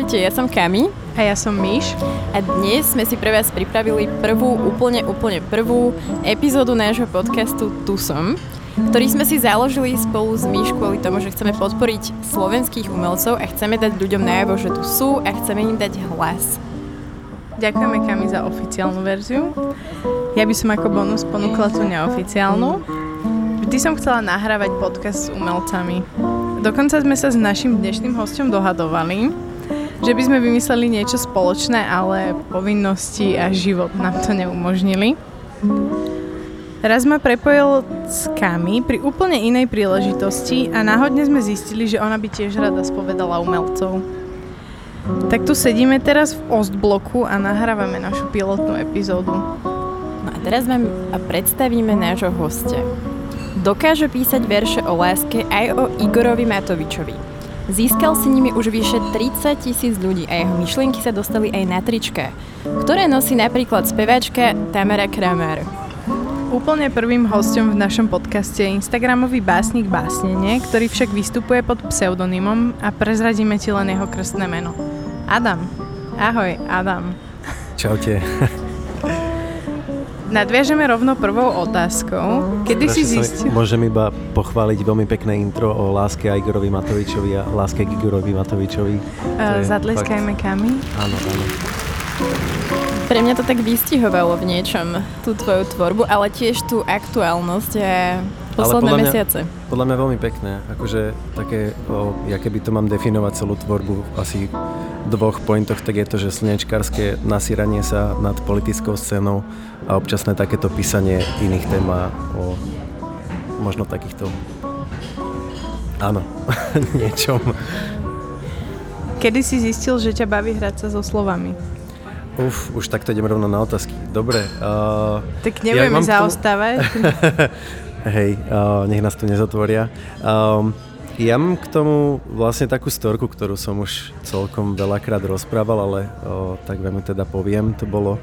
Ahojte, ja som Kami. A ja som Míš. A dnes sme si pre vás pripravili úplne prvú epizódu nášho podcastu Tu som, ktorý sme si založili spolu s Míš kvôli tomu, že chceme podporiť slovenských umelcov a chceme dať ľuďom najavo, že tu sú a chceme im dať hlas. Ďakujeme Kami za oficiálnu verziu. Ja by som ako bonus ponúkla tú neoficiálnu. Vždy som chcela nahrávať podcast s umelcami. Dokonca sme sa s našim dnešným hosťom dohadovali, že by sme vymysleli niečo spoločné, ale povinnosti a život nám to neumožnili. Raz ma prepojil s Kami pri úplne inej príležitosti a náhodne sme zistili, že ona by tiež rada spovedala umelcov. Tak tu sedíme teraz v Ostbloku a nahrávame našu pilotnú epizódu. No a teraz vám predstavíme nášho hostia. Dokáže písať verše o láske aj o Igorovi Matovičovi. Získal si nimi už vyše 30 000 ľudí a jeho myšlienky sa dostali aj na trička, ktoré nosí napríklad speváčka Tamara Kramer. Úplne prvým hosťom v našom podcaste je instagramový básnik Básnenie, ktorý však vystupuje pod pseudonymom a prezradíme ti len jeho krstné meno. Adam. Ahoj, Adam. Čaute. Nadviažeme rovno prvou otázkou. Kedy si zistil... Môžem iba pochváliť veľmi pekné intro o láske a Igorovi Matovičovi a láske k Igorovi Matovičovi. Zadleskajme fakt... Kami. Áno. Pre mňa to tak vystihovalo v niečom tú tvoju tvorbu, ale tiež tú aktuálnosť a posledné mesiace. Podľa mňa veľmi pekné. Akože také, ja keby to mám definovať celú tvorbu asi v 2 pointoch, tak je to, že slnečkárske nasíranie sa nad politickou scénou a občasné takéto písanie iných tém a o možno takýchto áno, niečom. Kedy si zistil, že ťa baví hrať sa so slovami? Už takto idem rovno na otázky. Dobre. Tak nebudeme zaostávať. Hej, nech nás tu nezatvoria. Ja mám k tomu vlastne takú storku, ktorú som už celkom veľakrát rozprával, ale tak veľmi teda poviem. To bolo,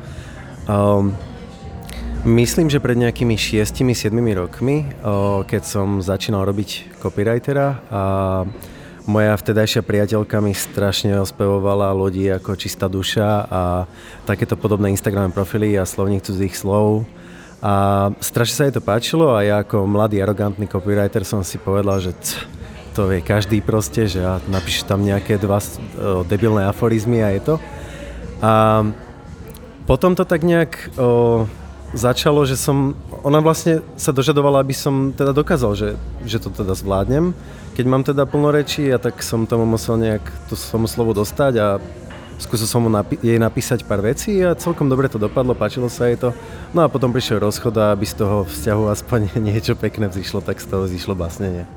myslím, že pred nejakými 6-7 rokmi, keď som začínal robiť copywritera a moja vtedajšia priateľka mi strašne ospevovala ľudí ako Čistá duša a takéto podobné Instagram profily a slovník cudzích slov. A strašne sa jej to páčilo a ja ako mladý, arogantný copywriter som si povedal, že to vie každý proste, že ja napíšu tam nejaké 2 debilné aforizmy a je to. A potom to tak nejak začalo, že ona vlastne sa dožadovala, aby som teda dokázal, že to teda zvládnem. Keď mám teda plno rečí, tak som tomu musel nejak tú svoju slovo dostať a skúsil som jej napísať pár vecí a celkom dobre to dopadlo, páčilo sa jej to. No a potom prišiel rozchod a aby z toho vzťahu aspoň niečo pekné vzýšlo, tak z toho vzýšlo básnenie.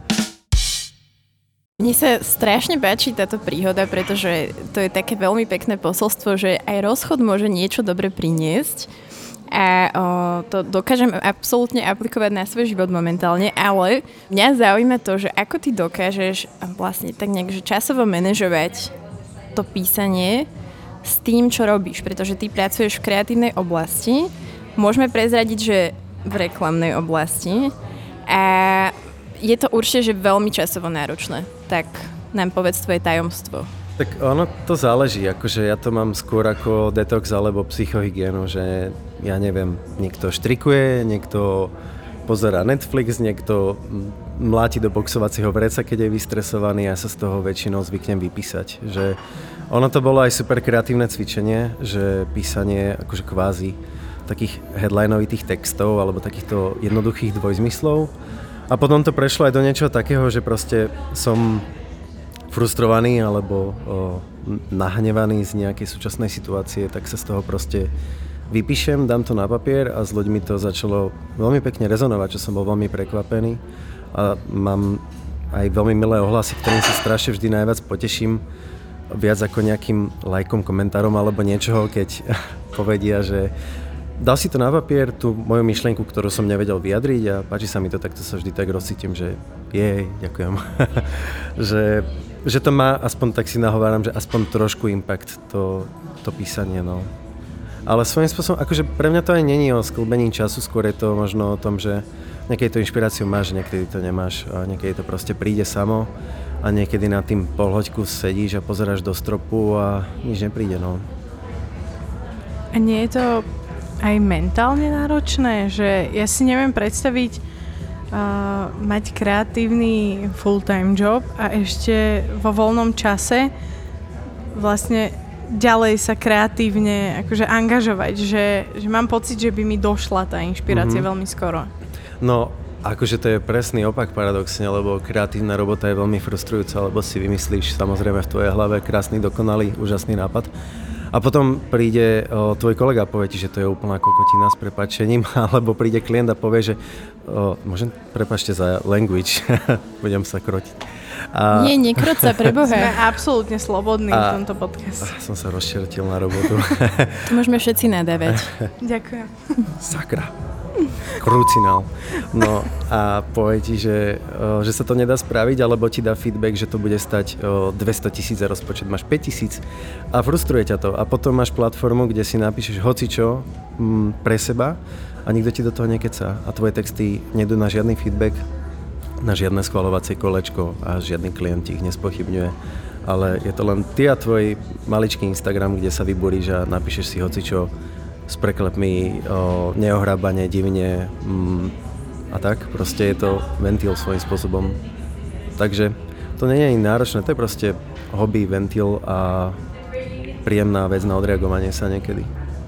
Mne sa strašne páči táto príhoda, pretože to je také veľmi pekné posolstvo, že aj rozchod môže niečo dobre priniesť a to dokážem absolútne aplikovať na svoj život momentálne, ale mňa zaujíma to, že ako ty dokážeš vlastne tak nejak že časovo manažovať to písanie s tým, čo robíš, pretože ty pracuješ v kreatívnej oblasti, môžeme prezradiť, že v reklamnej oblasti a je to určite, že veľmi časovo náročné. Tak nám povedz tvoje tajomstvo. Tak ono to záleží, akože ja to mám skôr ako detox alebo psychohygienu, že ja neviem, niekto štrikuje, niekto pozerá Netflix, niekto mláti do boxovacieho vreca, keď je vystresovaný a ja sa z toho väčšinou zvyknem vypísať. Že ono to bolo aj super kreatívne cvičenie, že písanie akože kvázi takých headlinovitých textov alebo takýchto jednoduchých dvojzmyslov. A potom to prešlo aj do niečoho takého, že proste som frustrovaný alebo nahnevaný z nejakej súčasnej situácie, tak sa z toho proste vypíšem, dám to na papier a s ľuďmi to začalo veľmi pekne rezonovať, čo som bol veľmi prekvapený. A mám aj veľmi milé ohlasy, ktorým sa strašne vždy najviac poteším, viac ako nejakým lajkom, komentárom alebo niečoho, keď povedia, že dal si to na papier, tú moju myšlienku, ktorú som nevedel vyjadriť a páči sa mi to, tak to sa vždy tak rozcítim, že ďakujem. že to má, aspoň tak si nahováram, že aspoň trošku impact to písanie, no. Ale svojím spôsobom, akože pre mňa to aj není o sklbení času, skôr je to možno o tom, že niekedy tú inšpiráciu máš, niekedy to nemáš a niekedy to proste príde samo. a niekedy nad tým polhoďku sedíš a pozeráš do stropu a nič nepríde, no. A nie je to aj mentálne náročné, že ja si neviem predstaviť mať kreatívny full-time job a ešte vo voľnom čase vlastne ďalej sa kreatívne akože angažovať, že mám pocit, že by mi došla tá inšpirácia veľmi skoro. No, akože to je presný opak paradoxne, lebo kreatívna robota je veľmi frustrujúca, lebo si vymyslíš samozrejme v tvojej hlave krásny, dokonalý, úžasný nápad. A potom príde tvoj kolega a povie ti, že to je úplná kokotina s prepáčením, alebo príde klient a povie, že môžem, prepáčte za language, budem sa krotiť. Nie, nekroť sa, preboha. Sme absolútne slobodní v tomto podcaste. Som sa rozčertil na robotu. To môžeme všetci nadávať. Ďakujem. Sakra. Krucinál. No a povie ti, že sa to nedá spraviť, alebo ti dá feedback, že to bude stať 200 000 a rozpočet máš 5 000 a frustruje ťa to. A potom máš platformu, kde si napíšeš hocičo pre seba a nikto ti do toho nekecá. A tvoje texty nedú na žiadny feedback, na žiadne schvaľovacie kolečko a žiadny klient ich nespochybňuje. Ale je to len ty a tvoj maličký Instagram, kde sa vyboríš a napíšeš si hocičo s preklepmi, neohrábanie, divne a tak. Proste je to ventil svojím spôsobom. Takže to nie je náročné, to je proste hobby, ventil a príjemná vec na odreagovanie sa niekedy.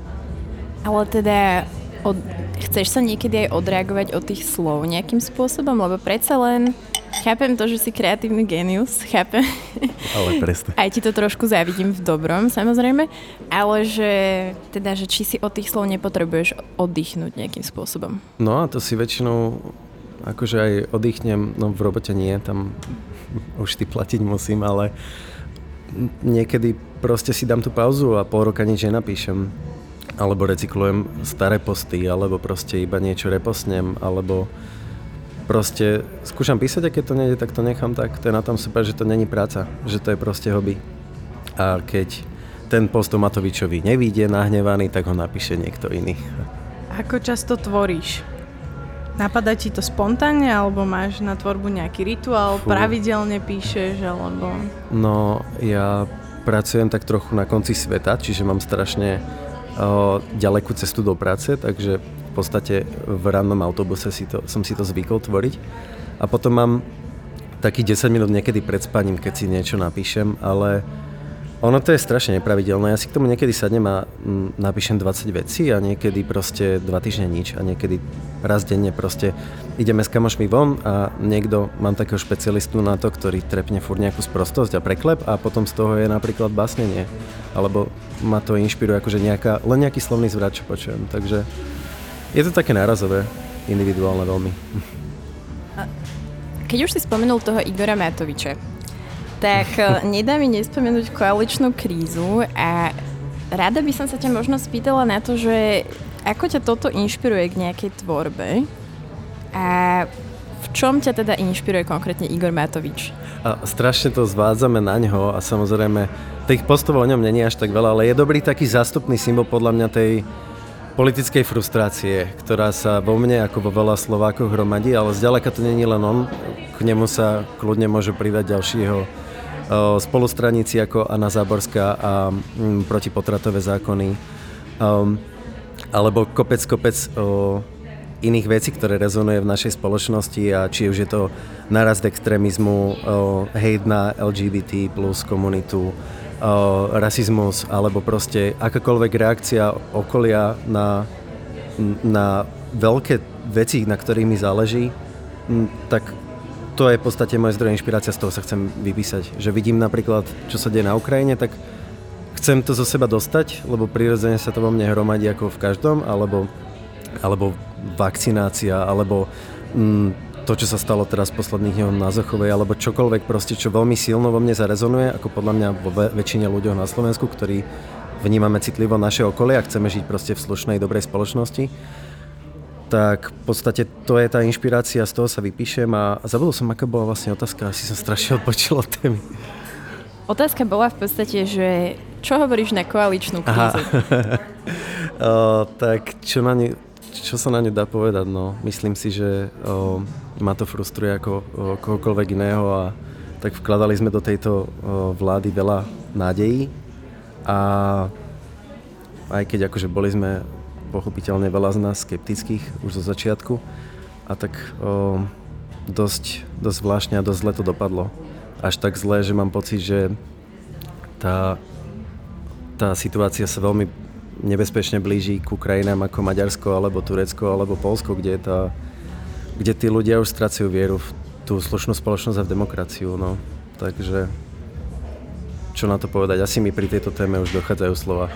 Ale teda chceš sa niekedy aj odreagovať od tých slov nejakým spôsobom? Lebo predsa len chápem to, že si kreatívny génius, chápem. Ale presne. Aj ti to trošku závidím v dobrom, samozrejme. Ale že či si od tých slov nepotrebuješ oddychnúť nejakým spôsobom. No a to si väčšinou akože aj oddychnem, no v robote nie, tam už ty platiť musím, ale niekedy proste si dám tú pauzu a pol roka nič nenapíšem. Alebo recyklujem staré posty, alebo proste iba niečo repostnem, alebo proste skúšam písať a keď to nejde, tak to nechám tak. To je na tom super, že to není práca, že to je proste hobby. A keď ten post o Matovičovi nevíde nahnevaný, tak ho napíše niekto iný. Ako často tvoríš? Napadá ti to spontánne, alebo máš na tvorbu nejaký rituál, pravidelne píšeš, alebo... No, ja pracujem tak trochu na konci sveta, čiže mám strašne ďalekú cestu do práce, takže v podstate v rannom autobuse som si to zvykol tvoriť. A potom mám takých 10 minút niekedy pred spaním, keď si niečo napíšem, ale ono to je strašne nepravidelné. Ja si k tomu niekedy sadnem a napíšem 20 vecí a niekedy proste 2 týždne nič a niekedy raz denne proste ideme s kamošmi von a mám takého špecialistu na to, ktorý trepne furt nejakú sprostosť a preklep a potom z toho je napríklad básnenie. Alebo ma to inšpiruje akože len nejaký slovný zvrat, čo počujem. Takže je to také nárazové, individuálne veľmi. Keď už si spomenul toho Igora Matoviča, tak nedá mi nespomenúť koaličnú krízu a rada by som sa ťa možno spýtala na to, že ako ťa toto inšpiruje k nejakej tvorbe a v čom ťa teda inšpiruje konkrétne Igor Matovič? A strašne to zvádzame na ňo a samozrejme tých postov o ňom není až tak veľa, ale je dobrý taký zástupný symbol podľa mňa tej politickej frustrácie, ktorá sa vo mne ako vo veľa Slovákoch hromadí, ale zďaleka to není len on. K nemu sa kľudne môžu pridať ďalší jeho spolustraníci ako Anna Záborská a protipotratové zákony. Alebo kopec iných vecí, ktoré rezonuje v našej spoločnosti a či už je to nárast extrémizmu, hejt na LGBT plus komunitu, rasizmus alebo proste akákoľvek reakcia okolia na veľké veci, na ktorých mi záleží, tak to je v podstate môj zdroj inšpirácia, z toho sa chcem vypísať. Že vidím napríklad, čo sa deje na Ukrajine, tak chcem to zo seba dostať, lebo prirodzene sa to vo mne hromadí ako v každom, alebo vakcinácia, alebo to, čo sa stalo teraz v posledných dňoch na Zochovej, alebo čokoľvek proste, čo veľmi silno vo mne zarezonuje, ako podľa mňa vo väčšine ľuďoch na Slovensku, ktorí vnímame citlivo naše okolie a chceme žiť proste v slušnej, dobrej spoločnosti, tak v podstate to je tá inšpirácia, z toho sa vypíšem a zabudol som, aká bola vlastne otázka, asi som strašne odpočil od témy. Otázka bola v podstate, že čo hovoríš na koaličnú krízu? Tak čo sa na ňu dá povedať? No, myslím si, že ma to frustruje ako kohokoľvek iného a tak vkladali sme do tejto vlády veľa nádejí a aj keď akože boli sme pochopiteľne veľa z nás skeptických už zo začiatku a tak dosť zvláštne a dosť zle to dopadlo. Až tak zle, že mám pocit, že tá situácia sa veľmi nebezpečne blíži ku krajinám ako Maďarsko, alebo Turecko, alebo Poľsko, kde tí ľudia už strácajú vieru v tú slušnú spoločnosť a v demokraciu. No. Takže čo na to povedať? Asi mi pri tejto téme už dochádzajú slova.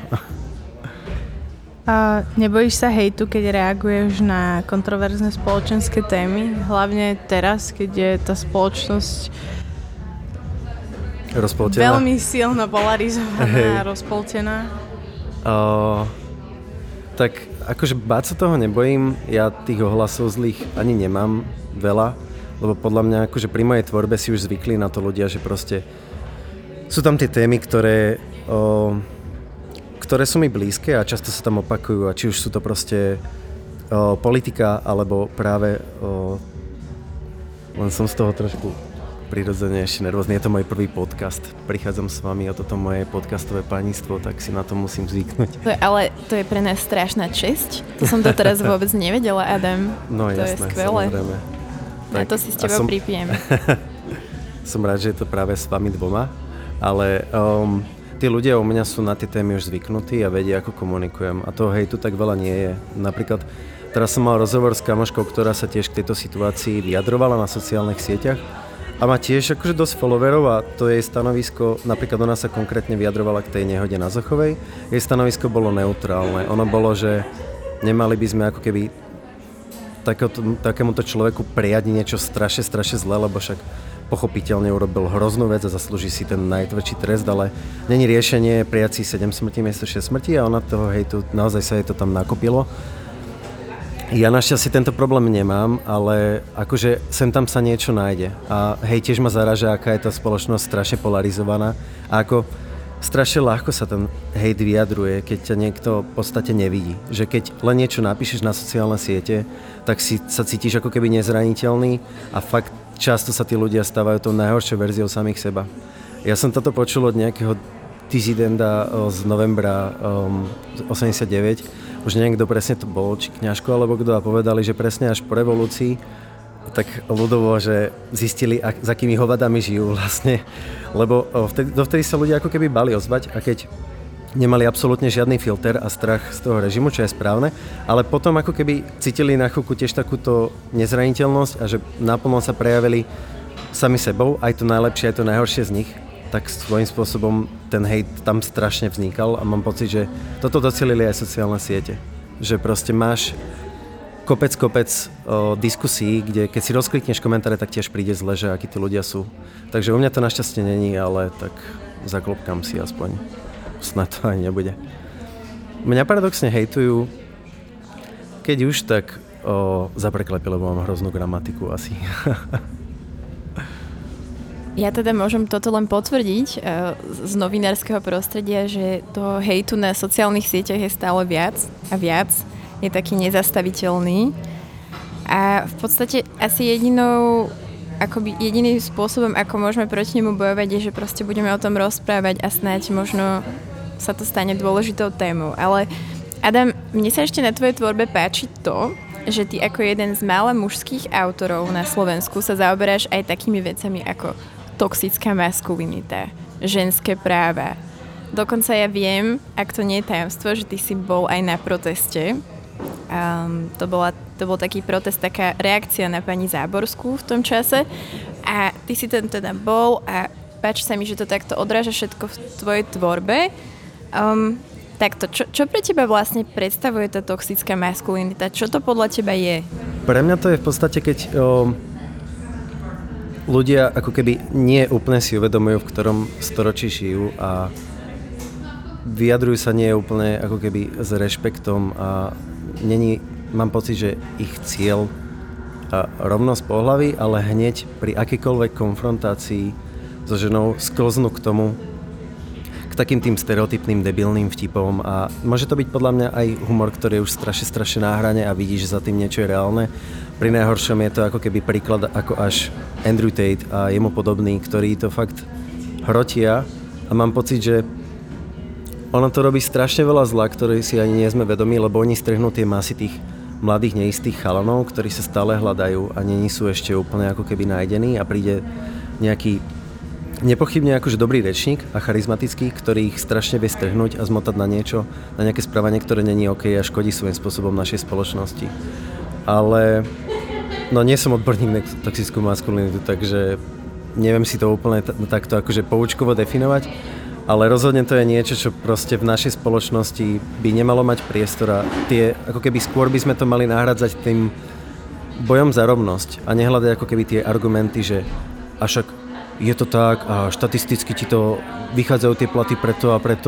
A nebojíš sa hejtu, keď reaguješ na kontroverzné spoločenské témy? Hlavne teraz, keď je tá spoločnosť rozpoltená? Veľmi silno polarizovaná a rozpoltená. Tak akože báť sa toho nebojím. Ja tých ohlasov zlých ani nemám veľa, lebo podľa mňa akože pri mojej tvorbe si už zvykli na to ľudia, že proste sú tam tie témy, ktoré sú mi blízke a často sa tam opakujú a či už sú to proste politika alebo práve len som z toho trošku prirodzene ešte nervózny. Je to môj prvý podcast. Prichádzam s vami o toto moje podcastové pánictvo, tak si na to musím zvyknúť. Ale to je pre nás strašná česť. To som doteraz vôbec nevedela, Adam. No to jasné, je skvelé. Samozrejme. Na to si s tebou pripijem. Som rád, že je to práve s vami dvoma, ale tí ľudia u mňa sú na tie témy už zvyknutí a vedia, ako komunikujem. A toho hejtu tak veľa nie je. Napríklad teraz som mal rozhovor s kamoškou, ktorá sa tiež k tejto situácii vyjadrovala na sociálnych sieťach a má tiež akože dosť followerov a to jej stanovisko, napríklad ona sa konkrétne vyjadrovala k tej nehode na Zochovej, jej stanovisko bolo neutrálne. Ono bolo, že nemali by sme ako keby takémuto človeku prijať niečo strašne zlé, lebo však pochopiteľne urobil hroznú vec a zaslúži si ten najtvrdší trest, ale není riešenie prijať si 7 smrti miesto 6 smrti a ona toho hejtu, naozaj sa jej to tam nakopilo. Ja našťastie tento problém nemám, ale akože sem tam sa niečo nájde. A hej, tiež ma zaráža, aká je tá spoločnosť strašne polarizovaná a ako strašne ľahko sa ten hejt vyjadruje, keď ťa niekto v podstate nevidí. Že keď len niečo napíšeš na sociálne siete, tak sa cítiš ako keby nezraniteľný a fakt často sa tí ľudia stávajú tou najhoršou verziou samých seba. Ja som toto počul od nejakého dizidenta z novembra 89. Už neviem, kto presne to bol, či kňažko alebo kto, a povedali, že presne až po revolúcii tak ľudovo, že zistili, s akými hovadami žijú vlastne. Lebo dovtedy sa ľudia ako keby bali ozvať a keď nemali absolútne žiadny filter a strach z toho režimu, čo je správne, ale potom ako keby cítili na chvíľku tiež takúto nezraniteľnosť a že naplno sa prejavili sami sebou, aj to najlepšie, aj to najhoršie z nich, tak svojím spôsobom ten hejt tam strašne vznikal a mám pocit, že toto docelili aj sociálne siete. Že proste máš kopec diskusí, kde keď si rozklikneš komentáre, tak tiež príde zle, že akí tí ľudia sú. Takže u mňa to našťastie není, ale tak zaklopkám si aspoň. Snad to aj nebude. Mňa paradoxne hejtujú, keď už, tak za preklepy, lebo mám hroznú gramatiku asi. Ja teda môžem toto len potvrdiť z novinárskeho prostredia, že toho hejtu na sociálnych sieťach je stále viac a viac. Je taký nezastaviteľný. A v podstate asi jediným spôsobom, ako môžeme proti nemu bojovať, je, že proste budeme o tom rozprávať a snáď možno sa to stane dôležitou témou. Ale Adam, mne sa ešte na tvojej tvorbe páči to, že ty ako jeden z mála mužských autorov na Slovensku sa zaoberáš aj takými vecami ako toxická maskulinita, ženské práva. Dokonca ja viem, ak to nie je tajomstvo, že ty si bol aj na proteste. To bol taký protest, taká reakcia na pani Záborskú v tom čase. A ty si tam teda bol a páči sa mi, že to takto odráža všetko v tvojej tvorbe. Takto, čo pre teba vlastne predstavuje tá toxická maskulinita? Čo to podľa teba je? Pre mňa to je v podstate, keď ľudia ako keby nie úplne si uvedomujú, v ktorom storočí žijú a vyjadrujú sa nie úplne ako keby s rešpektom a mám pocit, že ich cieľ rovnosť pohlaví, ale hneď pri akýkoľvek konfrontácii so ženou sklznú k tomu, k takým tým stereotypným debilným vtipom a môže to byť podľa mňa aj humor, ktorý je už strašne na hrane a vidí, že za tým niečo je reálne, pri najhoršom je to ako keby príklad ako až Andrew Tate a jemu podobný, ktorí to fakt hrotia a mám pocit, že ono to robí strašne veľa zla, ktorý si ani nie sme vedomí, lebo oni strhnú tie masy tých mladých neistých chalanov, ktorí sa stále hľadajú a nie sú ešte úplne ako keby nájdení a príde nejaký nepochybne akože dobrý rečník a charizmatický, ktorý ich strašne vie strhnúť a zmotať na niečo, na nejaké správanie, ktoré není OK a škodí svojím spôsobom našej spoločnosti. Ale no nie som odborník na toxickú maskulinitu, takže neviem si to úplne takto akože poučkovo definovať, ale rozhodne to je niečo, čo proste v našej spoločnosti by nemalo mať priestor a ako keby skôr by sme to mali nahradzať tým bojom za rovnosť a nehľadať ako keby tie argumenty, že a však je to tak a štatisticky ti to vychádzajú tie platy preto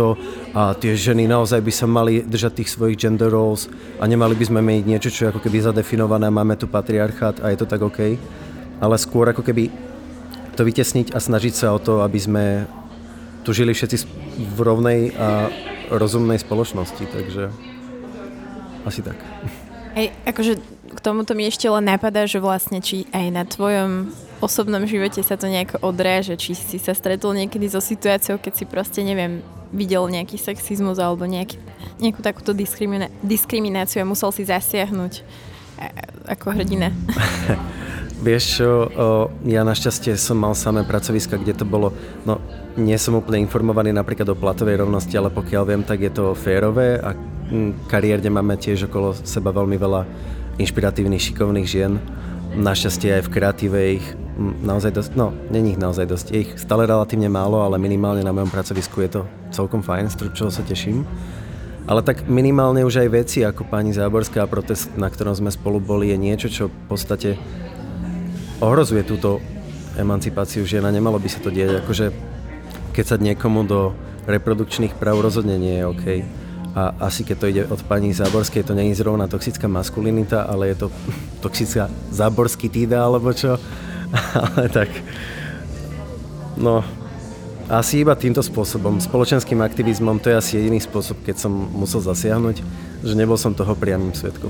a tie ženy naozaj by sa mali držať tých svojich gender roles a nemali by sme meniť niečo, čo je ako keby zadefinované, máme tu patriarchát a je to tak OK, ale skôr ako keby to vytesniť a snažiť sa o to, aby sme tu žili všetci v rovnej a rozumnej spoločnosti, takže asi tak. Hej, akože k tomuto mi ešte len napadá, že vlastne či aj na tvojom osobnom živote sa to nejako odráže, či si sa stretol niekedy so situáciou, keď si proste, neviem, videl nejaký sexizmus alebo nejakú takúto diskrimináciu a musel si zasiahnuť ako hrdina. Vieš čo, ja našťastie som mal samé pracoviska, kde to bolo, no nie som úplne informovaný napríklad o platovej rovnosti, ale pokiaľ viem, tak je to férové a kariérne máme tiež okolo seba veľmi veľa inšpiratívnych, šikovných žien. Našťastie aj v kreatíve ich naozaj dosť, no není ich naozaj dosť, je ich stále relatívne málo, ale minimálne na mojom pracovisku je to celkom fajn, z čoho sa teším. Ale tak minimálne už aj veci ako pani Záborská a protest, na ktorom sme spolu boli, je niečo, čo v podstate ohrozuje túto emancipáciu žien a nemalo by sa to diať. Akože keď sa niekomu do reprodukčných práv rozhodne nie je OK. A asi keď to ide od pani Záborskej, to nie je zrovna toxická maskulinita, ale je to toxická záborský týda, alebo čo. Ale tak, no, asi iba týmto spôsobom, spoločenským aktivizmom, to je asi jediný spôsob, keď som musel zasiahnuť, že nebol som toho priamym svedkom.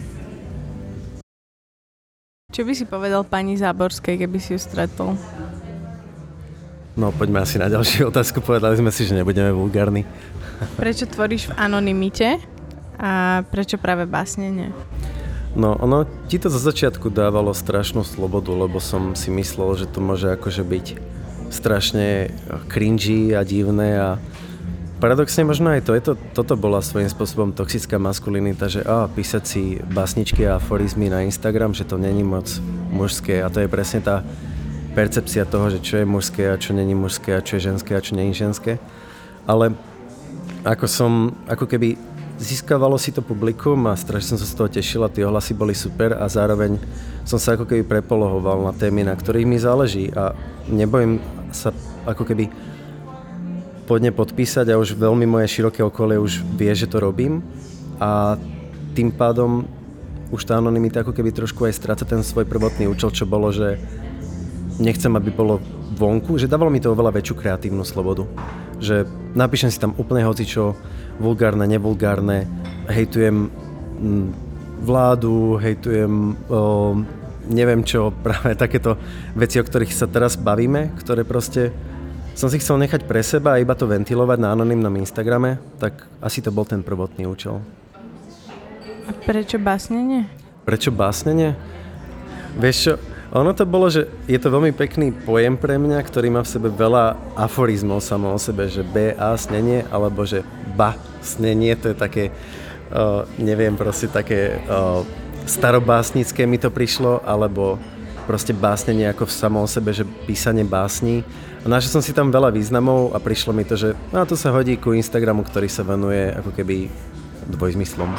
Čo by si povedal pani Záborskej, keby si ju stretol? No, poďme asi na ďalšiu otázku. Povedali sme si, že nebudeme vulgárni. Prečo tvoríš v anonymite a prečo práve básnenie? No, ono ti to zo začiatku dávalo strašnú slobodu, lebo som si myslel, že to môže akože byť strašne cringy a divné a paradoxne možno aj toto bola svojím spôsobom toxická maskulinita, že písať si básničky a aforizmy na Instagram, že to není moc mužské a to je presne tá percepcia toho, že čo je mužské a čo není mužské a čo je ženské a čo není ženské. Ale ako keby získavalo si to publikum a strašne som sa z toho tešil a tie ohlasy boli super a zároveň som sa ako keby prepolohoval na témy, na ktorých mi záleží a nebojím sa ako keby poďme podpísať a už veľmi moje široké okolie už vie, že to robím a tým pádom už tá anonymita ako keby trošku aj stráca ten svoj prvotný účel, čo bolo, že nechcem, aby bolo vonku, že dávalo mi to oveľa väčšiu kreatívnu slobodu. Že napíšem si tam úplne hocičo, vulgárne, nevulgárne, hejtujem vládu, hejtujem neviem čo, práve takéto veci, o ktorých sa teraz bavíme, ktoré proste som si chcel nechať pre seba a iba to ventilovať na anonymnom Instagrame, tak asi to bol ten prvotný účel. A prečo básnenie? Prečo básnenie? Vieš čo, ono to bolo, že je to veľmi pekný pojem pre mňa, ktorý má v sebe veľa aforizmov samo o sebe, že B-A snenie, alebo že ba snenie, to je také, neviem, proste také starobásnické mi to prišlo, alebo proste básnenie ako samo o sebe, že písanie básní. A našiel som si tam veľa významov a prišlo mi to, že to sa hodí ku Instagramu, ktorý sa venuje ako keby dvojzmyslom.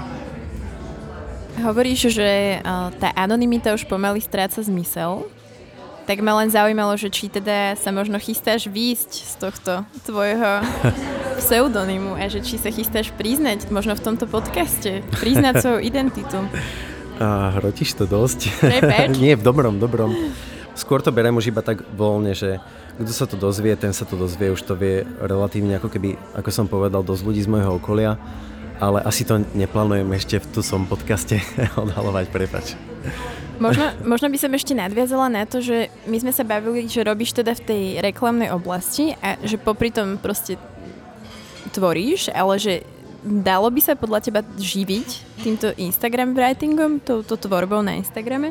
Hovoríš, že tá anonymita už pomaly stráca zmysel. Tak ma len zaujímalo, že či teda sa možno chystáš výjsť z tohto tvojho pseudonymu a že či sa chystáš priznať možno v tomto podcaste, priznať svoju identitu. Hrotíš to dosť. Prepáč. Nie, v dobrom. Skôr to beriem už iba tak voľne, že kto sa to dozvie, ten sa to dozvie, už to vie relatívne ako keby, ako som povedal, dosť ľudí z môjho okolia. ale asi to neplánujem ešte v som podcaste odhalovať, prepáč. Možno by som ešte nadviazala na to, že my sme sa bavili, že robíš teda v tej reklamnej oblasti a že popri tom proste tvoríš, ale že dalo by sa podľa teba živiť týmto Instagram writingom, touto tvorbou na Instagrame?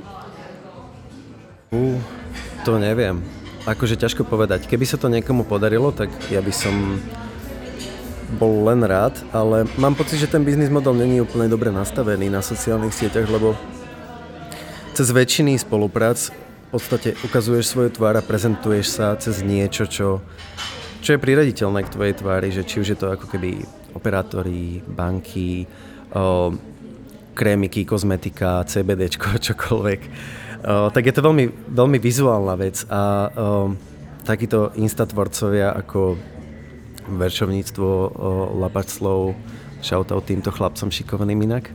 To neviem. Akože ťažko povedať. Keby sa to niekomu podarilo, tak ja by som bol len rád, ale mám pocit, že ten biznis model není úplne dobre nastavený na sociálnych sieťach, lebo cez väčšiny spoluprác v podstate ukazuješ svoju tvár a prezentuješ sa cez niečo, čo je priraditeľné k tvojej tvári, že či už je to ako keby operátori, banky, krémiky, kozmetika, CBDčko, čokoľvek. Tak je to veľmi, veľmi vizuálna vec a takíto instatvorcovia ako veršovníctvo, Lapaclov, shoutout týmto chlapcom šikovným inak,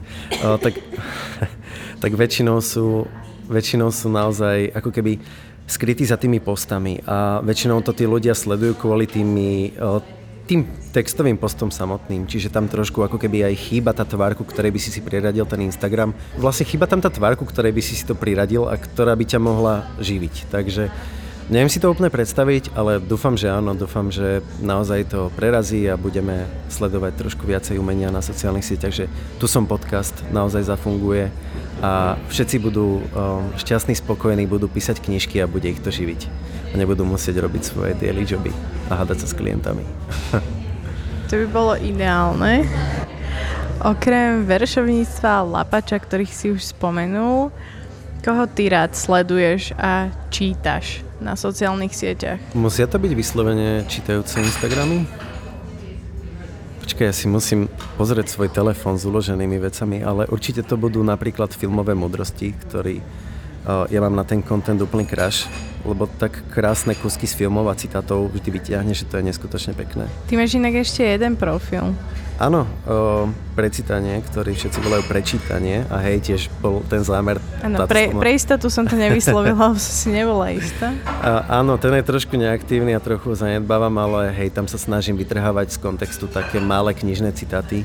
tak väčšinou sú naozaj ako keby skrytí za tými postami a väčšinou to tí ľudia sledujú kvôli tým textovým postom samotným, čiže tam trošku ako keby aj chýba tá tvárku, ktorej by si priradil ten Instagram. Vlastne chýba tam tá tvárku, ktorej by si to priradil a ktorá by ťa mohla živiť. Takže neviem si to úplne predstaviť, ale dúfam, že áno, dúfam, že naozaj to prerazí a budeme sledovať trošku viacej umenia na sociálnych sieťach, že Tu som podcast naozaj zafunguje a všetci budú šťastní, spokojní, budú písať knižky a bude ich to živiť. A nebudú musieť robiť svoje daily joby a hádať sa s klientami. To by bolo ideálne. Okrem veršovníctva a Lapača, ktorých si už spomenul, koho ty rád sleduješ a čítaš na sociálnych sieťach? Musia to byť vyslovene čítajúce Instagramy? Počkaj, ja si musím pozrieť svoj telefón s uloženými vecami, ale určite to budú napríklad filmové múdrosti, ktorý ja mám na ten content úplný crush, lebo tak krásne kusky z filmov a citátov vždy vyťahne, že to je neskutočne pekné. Ty máš inak ešte jeden profil. Áno, precitanie, ktorý všetci volajú prečítanie a hej, tiež bol ten zámer. Áno, pre istotu som to nevyslovila, lebo som si nebola istá. Áno, ten je trošku neaktívny a trochu zanedbávam, ale hej, tam sa snažím vytrhávať z kontextu také malé knižné citáty,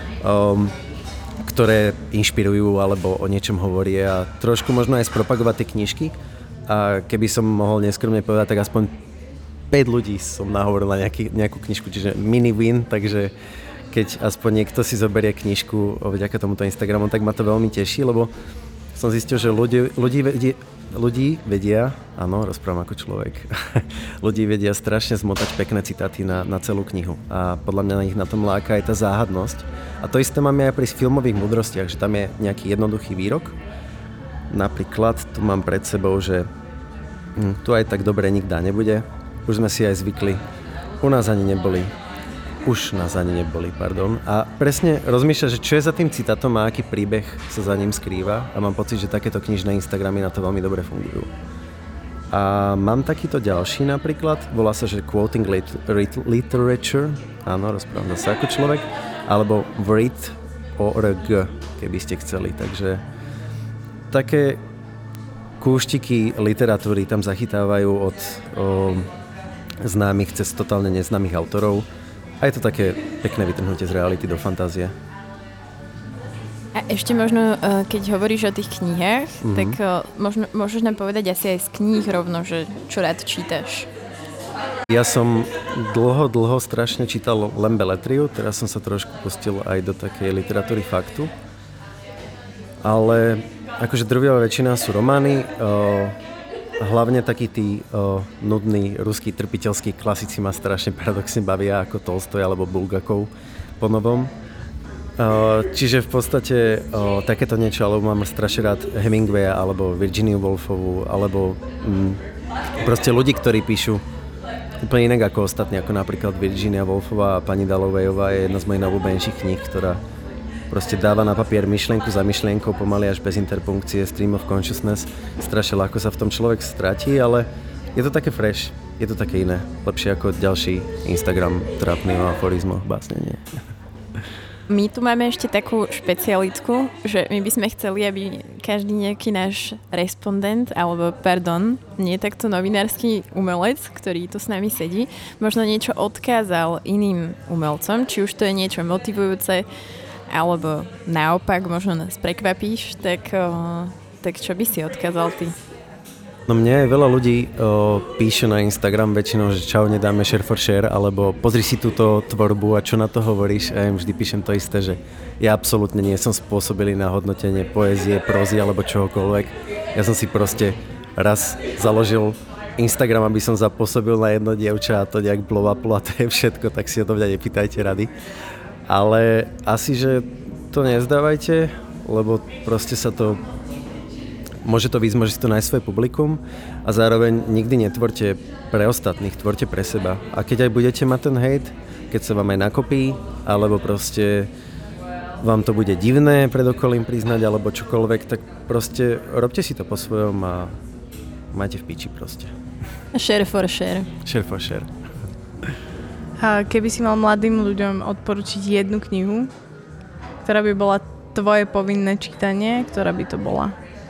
ktoré inšpirujú alebo o niečom hovoria a trošku možno aj spropagovať tie knižky. A keby som mohol neskromne povedať, tak aspoň 5 ľudí som nahovoril na nejakú knižku, čiže mini win, takže keď aspoň niekto si zoberie knižku vďaka tomuto Instagramu, tak ma to veľmi teší, lebo som zistil, že ľudí vedia, áno, rozprávam ako človek, ľudí vedia strašne zmotať pekné citáty na celú knihu a podľa mňa ich na tom láka aj tá záhadnosť. A to isté máme aj pri filmových múdrostiach, že tam je nejaký jednoduchý výrok. Napríklad tu mám pred sebou, že tu aj tak dobre nikdá nebude, už sme si aj zvykli, už nás ani neboli. A presne rozmýšľa, že čo je za tým citátom a aký príbeh sa za ním skrýva a mám pocit, že takéto knižné Instagramy na to veľmi dobre fungujú. A mám takýto ďalší napríklad, volá sa, že Quoting Literature, áno, rozprávam sa ako človek, alebo Writ.org, keby ste chceli, takže také kúštiky literatúry tam zachytávajú od známych cez totálne neznámych autorov. A je to také pekné vytrhnutie z reality do fantázie. A ešte možno, keď hovoríš o tých knihách, tak môžeš nám povedať asi aj z kníh rovno, že čo rád čítaš. Ja som dlho strašne čítal len beletriu, teraz som sa trošku pustil aj do takej literatúry faktu. Ale akože drvivá väčšina sú romány, hlavne takí tí nudní ruskí trpiteľskí klasici ma strašne paradoxne bavia, ako Tolstoj alebo Bulgakov po novom. Čiže v podstate takéto niečo, alebo mám strašne rád Hemingwaya alebo Virginiu Woolfovú, alebo proste ľudí, ktorí píšu úplne inak ako ostatní, ako napríklad Virginia Woolfová a pani Dallowayová je jedna z mojich najobľúbenejších kníh, ktorá proste dáva na papier myšlienku za myšlienkou, pomaly až bez interpunkcie, stream of consciousness. Strašne ľahko sa v tom človek stratí, ale je to také fresh, je to také iné. Lepšie ako ďalší Instagram trápny o aforizmoch, básnenie. My tu máme ešte takú špecialitku, že my by sme chceli, aby každý nejaký náš respondent, alebo nie takto novinársky umelec, ktorý tu s nami sedí, možno niečo odkázal iným umelcom, či už to je niečo motivujúce, alebo naopak, možno nás prekvapíš, tak čo by si odkázal ty? No mne aj veľa ľudí píše na Instagram väčšinou, že čau, nedáme share for share, alebo pozri si túto tvorbu a čo na to hovoríš. A ja im vždy píšem to isté, že ja absolútne nie som spôsobilý na hodnotenie poézie, prózy alebo čohokoľvek. Ja som si proste raz založil Instagram, aby som zapôsobil na jedno dievča a to nejak blowuplo a to je všetko, tak si o to mňa nepýtajte rady. Ale asi, že to nezdávajte, lebo proste sa to môže to výsť, môže si to nájsť svoje publikum a zároveň nikdy netvorte pre ostatných, tvorte pre seba. A keď aj budete mať ten hejt, keď sa vám aj nakopí, alebo proste vám to bude divné pred okolím priznať, alebo čokoľvek, tak proste robte si to po svojom a majte v piči proste. Share for share. Share for share. A keby si mal mladým ľuďom odporučiť jednu knihu, ktorá by bola tvoje povinné čítanie, ktorá by to bola?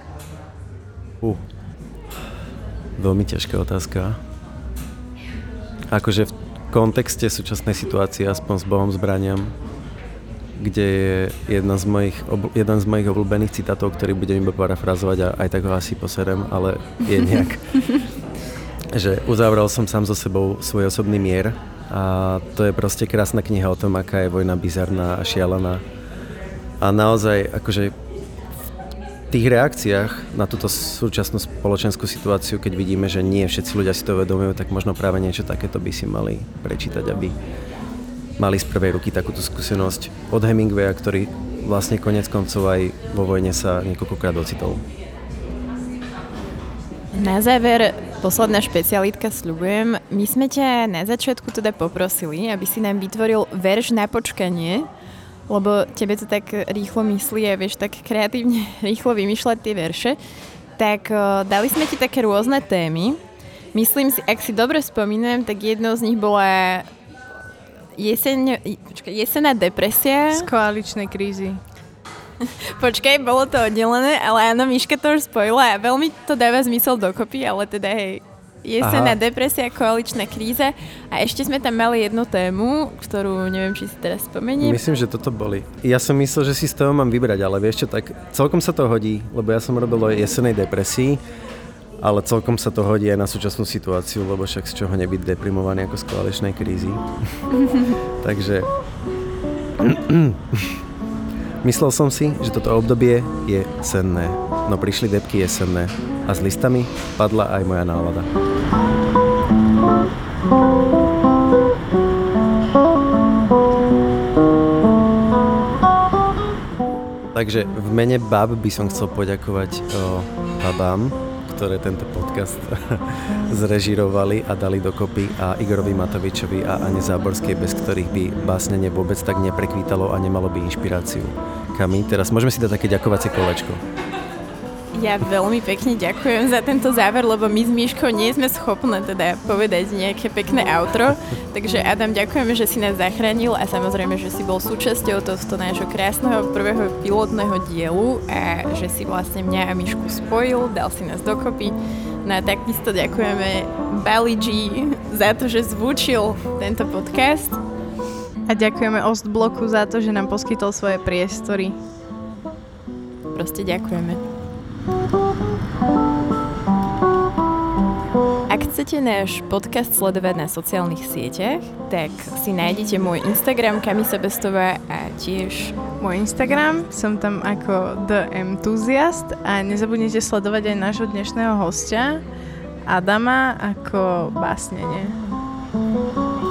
Veľmi ťažká otázka. Akože v kontexte súčasnej situácie, aspoň s Bohom zbraniam, kde je jeden z mojich obľúbených citátov, ktorý budem iba parafrazovať a aj tak ho asi poserem, ale je nejak, že uzavrel som sám so sebou svoj osobný mier a to je proste krásna kniha o tom, aká je vojna bizarná a šialená. A naozaj, akože v tých reakciách na túto súčasnú spoločenskú situáciu, keď vidíme, že nie všetci ľudia si to uvedomujú, tak možno práve niečo takéto by si mali prečítať, aby mali z prvej ruky takúto skúsenosť od Hemingwaya, ktorý vlastne konec koncov aj vo vojne sa niekoľkokrát ocitol. Na záver, posledná špecialitka, sľubujem. My sme ťa na začiatku teda poprosili, aby si nám vytvoril verš na počkanie, lebo tebe to tak rýchlo myslí a vieš tak kreatívne rýchlo vymýšľať tie verše, tak dali sme ti také rôzne témy. Myslím si, ak si dobre spomínam, tak jednou z nich bola jesenná depresia. Z koaličnej krízy. Počkaj, bolo to oddelené, ale áno, Miška to už spojila a veľmi to dáva zmysel dokopy, ale teda hej, jesenná depresia, koaličná kríza a ešte sme tam mali jednu tému, ktorú neviem, či si teraz spomeniem. Myslím, že toto boli. Ja som myslel, že si z toho mám vybrať, ale vieš čo, tak celkom sa to hodí, lebo ja som robil o jesennej depresii, ale celkom sa to hodí aj na súčasnú situáciu, lebo však z čoho nebyť deprimovaný ako z koaličnej krízy. Takže myslel som si, že toto obdobie je senné, no prišli depky jesenné a s listami padla aj moja nálada. Takže v mene bab by som chcel poďakovať babám, ktoré tento podcast zrežírovali a dali dokopy, a Igorovi Matovičovi a Ane Záborskej, bez ktorých by básnenie vôbec tak neprekvítalo a nemalo by inšpiráciu. Kami, teraz môžeme si dať také ďakovacie kolečko. Ja veľmi pekne ďakujem za tento záver, lebo my s Miškou nie sme schopné teda povedať nejaké pekné outro. Takže Adam, ďakujeme, že si nás zachránil a samozrejme, že si bol súčasťou tohto nášho krásneho prvého pilotného dielu a že si vlastne mňa a Mišku spojil, dal si nás dokopy. No a takisto ďakujeme Bali G za to, že zvučil tento podcast. A ďakujeme Ostbloku za to, že nám poskytol svoje priestory. Proste ďakujeme. Ak chcete náš podcast sledovať na sociálnych sieťach, tak si nájdete môj Instagram Kami Sebestová a tiež môj Instagram, som tam ako The Enthusiast a nezabudnite sledovať aj nášho dnešného hostia Adama ako básnenie.